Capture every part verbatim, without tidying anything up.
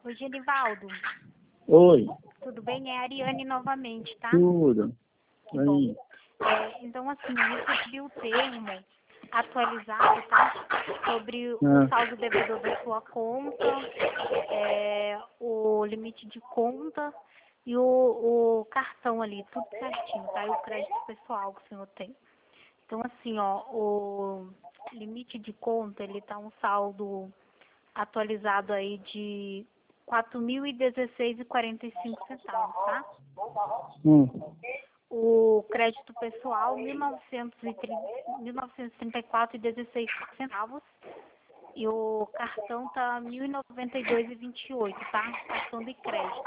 Oi, Genivaldo. Oi. Tudo bem? É a Ariane novamente, tá? Tudo. Que Aí. bom. É, então, assim, eu recebi o termo atualizado, tá? Sobre o Ah, saldo devedor da sua conta, é, o limite de conta e o, o cartão ali, tudo certinho, tá? E o crédito pessoal que o senhor tem. Então, assim, ó, o limite de conta, ele tá um saldo atualizado aí de quatro mil e dezesseis e quarenta e cinco centavos, tá? hum. O crédito pessoal, mil novecentos e trinta e quatro e dezesseis centavos. E o cartão tá mil e noventa e dois e vinte e oito, tá? Cartão de crédito.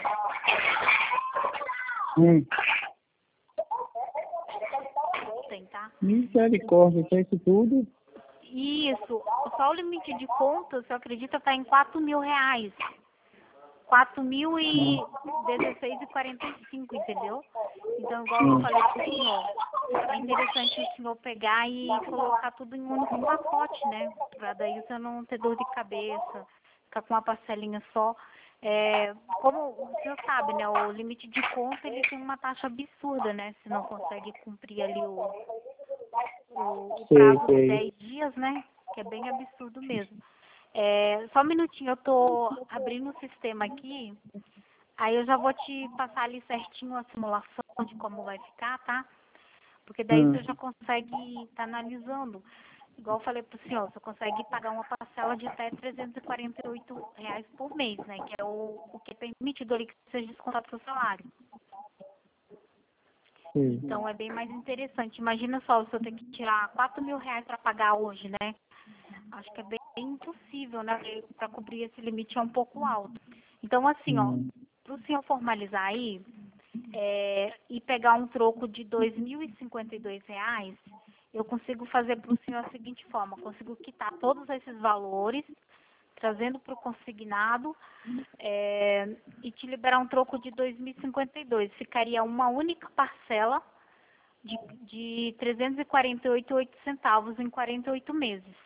Hum. Tem, tá? Misericórdia, que é isso tudo? Isso. Só o limite de conta, você acredita, tá em quatro mil reais. quatro mil e dezesseis e quarenta e cinco, entendeu? Então, igual eu Hum. falei pro senhor, é interessante o senhor pegar e colocar tudo em um único pacote, né? Pra daí você não ter dor de cabeça, ficar com uma parcelinha só. É, como o senhor sabe, né? O limite de conta, ele tem uma taxa absurda, né? Se não consegue cumprir ali o, o, o Sei, prazo de sei. dez dias, né? Que é bem absurdo mesmo. É, só um minutinho, eu tô abrindo o sistema aqui. Aí eu já vou te passar ali certinho a simulação de como vai ficar, tá? Porque daí Hum. você já consegue estar analisando. Igual eu falei pro senhor, você consegue pagar uma parcela de até trezentos e quarenta e oito reais por mês, né? Que é o, o que é permitido ali que seja descontado do seu salário. Sei. Então é bem mais interessante. Imagina só, o senhor tem que tirar quatro mil reais para pagar hoje, né? Acho que é bem impossível, né? Para cobrir esse limite é um pouco alto. Então, assim, ó, Hum. para o senhor formalizar aí é, e pegar um troco de dois mil e cinquenta e dois reais, eu consigo fazer para o senhor a seguinte forma: consigo quitar todos esses valores, trazendo para o consignado é, e te liberar um troco de dois mil e cinquenta e dois. Ficaria uma única parcela de, de trezentos e quarenta e oito e oito centavos em quarenta e oito meses.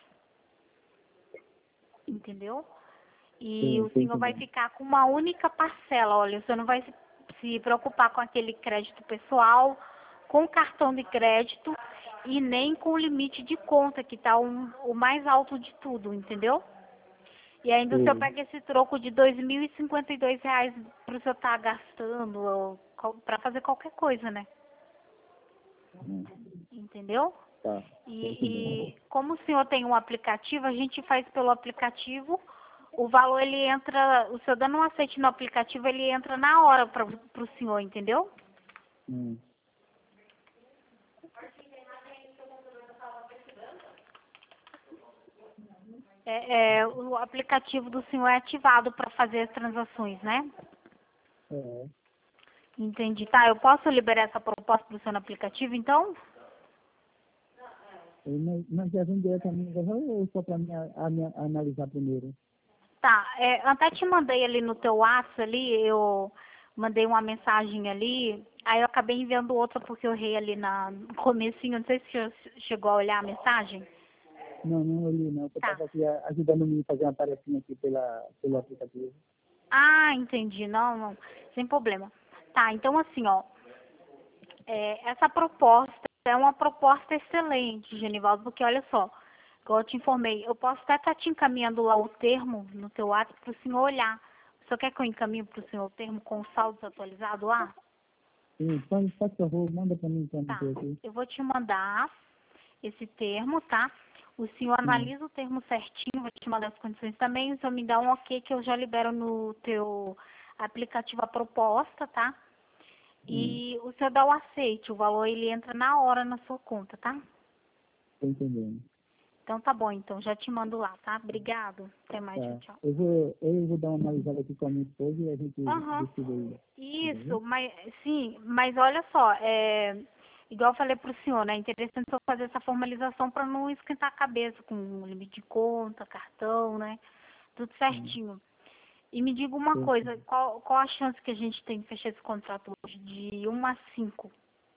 Entendeu? E Sei, o tô senhor vai entendendo. ficar com uma única parcela. Olha, o senhor não vai se, se preocupar com aquele crédito pessoal, com o cartão de crédito e nem com o limite de conta, que está um, o mais alto de tudo, entendeu? E ainda o senhor Sei. pega esse troco de dois mil e cinquenta e dois reais para o senhor estar gastando para fazer qualquer coisa, né? Hum. Entendeu? Tá, tô entendendo. E, e como o senhor tem um aplicativo, a gente faz pelo aplicativo. O valor, ele entra, o senhor dando um aceite no aplicativo, ele entra na hora para o senhor, entendeu? Hum. É, é, o aplicativo do senhor é ativado para fazer as transações, né? É. Entendi. Tá, eu posso liberar essa proposta para o senhor no aplicativo, então? Eu não, mas já vem diretamente, ou só para mim a, a, minha- analisar primeiro? Tá, é, eu até te mandei ali no teu WhatsApp ali, eu mandei uma mensagem ali, aí eu acabei enviando outra porque eu errei ali na, no comecinho, não sei se o senhor chegou a olhar a mensagem. Não, não olhei não. Eu Tá. estava aqui a- ajudando me a fazer uma tarefinha aqui pela, pelo aplicativo. Ah, entendi. Não, não, sem problema. Tá, então assim, ó, é, essa proposta é uma proposta excelente, Genivaldo, porque olha só, igual eu te informei, eu posso até estar te encaminhando lá o termo no teu WhatsApp para o senhor olhar. O senhor quer que eu encaminhe para o senhor o termo com o saldo atualizado lá? Sim, faz, faz favor, manda para mim então, Tá, aqui. eu vou te mandar esse termo, tá? O senhor Hum. analisa o termo certinho, vou te mandar as condições também, o senhor me dá um ok que eu já libero no teu aplicativo a proposta, tá? Hum. E o senhor dá o aceite, o valor ele entra na hora na sua conta, tá? Tô entendendo. Então tá bom, então já te mando lá, tá? Obrigado. Até mais, tchau, Tá. tchau. Eu vou, eu vou dar uma analisada aqui com a minha esposa e a gente Aham. decide aí. Isso, Entendeu? mas sim, mas olha só, é, igual eu falei pro senhor, né? É interessante eu fazer essa formalização para não esquentar a cabeça com limite de conta, cartão, né? Tudo Hum. certinho. E me diga uma Tô coisa, entendendo. qual, qual a chance que a gente tem de fechar esse contrato hoje? De um a cinco.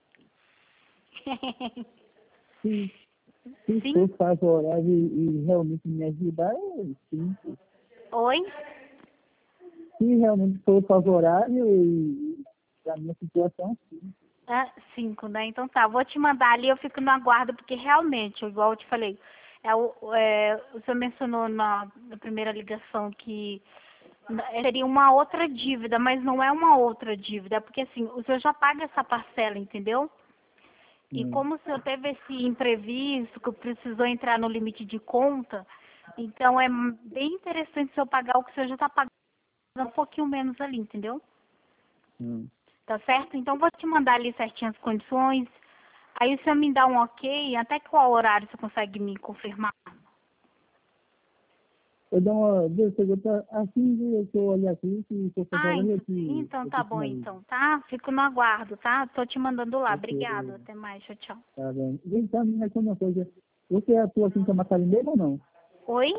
Se, se for Sim? favorável e, e realmente me ajudar, é sim. Oi? se realmente for favorável e a minha situação, sim. Ah, cinco, né? Então tá, vou te mandar ali, eu fico no aguardo, porque realmente, igual eu te falei, é, o, é, o senhor mencionou na, na primeira ligação que seria uma outra dívida, mas não é uma outra dívida, porque assim, o senhor já paga essa parcela, entendeu? E Hum, como o senhor teve esse imprevisto, que precisou entrar no limite de conta, então é bem interessante o senhor pagar o que o senhor já está pagando um pouquinho menos ali, entendeu? hum. Tá certo? Então vou te mandar ali certinho as condições. Aí o senhor me dá um ok, até qual horário você consegue me confirmar? Eu dou uma, deixa eu botar, assim que eu olhar aqui, se for Ah, favorável, eu ent- te, então eu tá te bom finalizo. então, tá? Fico no aguardo, tá? Tô te mandando lá. Obrigado. Porque, Até mais. Tchau, tchau. tá bem. Então, me responde uma coisa. Você atua aqui em Camaçari mesmo ou não? Oi?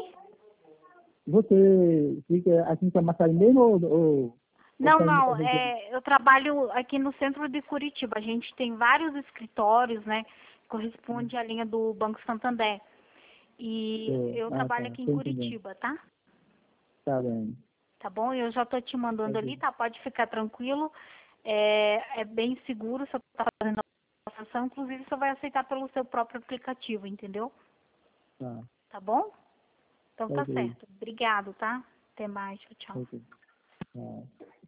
Você fica aqui em Camaçari mesmo ou, ou, ou Não, tá em outra não, região? é, eu trabalho aqui no centro de Curitiba. A gente tem vários escritórios, né? Corresponde à linha do Banco Santander. E Tô. eu Ah, tá. trabalho aqui em Tô entendendo. Curitiba, tá? Tá bem. Tá bom? Eu já tô te mandando Ok. ali, tá? Pode ficar tranquilo. É, é bem seguro, você tá fazendo a transação, inclusive você vai aceitar pelo seu próprio aplicativo, entendeu? Tá. Tá bom? Então tá Ok. certo. Obrigado, tá? Até mais, tchau, tchau. Ok. Tá.